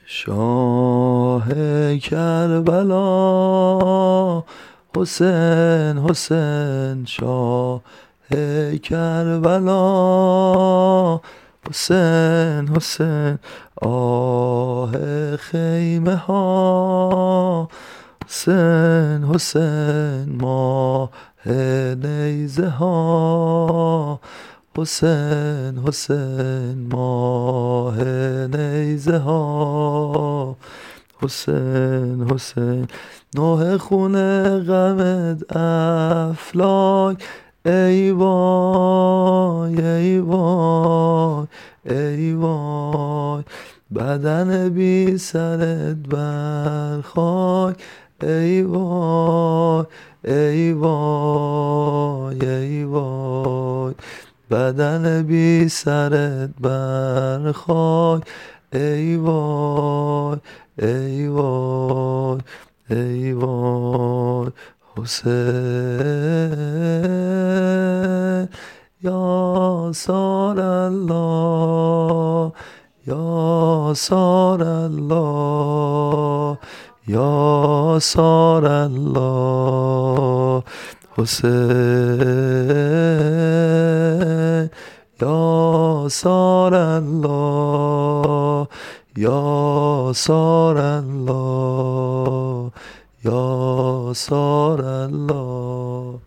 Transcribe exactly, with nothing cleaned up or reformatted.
شاه کربلا حسین حسین شاه کربلا حسین حسین آه خیمه ها حسین حسین ماه نیزه ها حسین حسین ماه نیزه ها حسین حسین نوح خونه غمت افلاک ای وای ای وای ای وای بدن بی سرت بر خاک ای وای ای وای ای وای بدن بی سرت بر خاک ای وای ای وای ای وای حسین یا سار الله یا سار الله یا سار الله حسین یا سار الله یا سار الله یا سار الله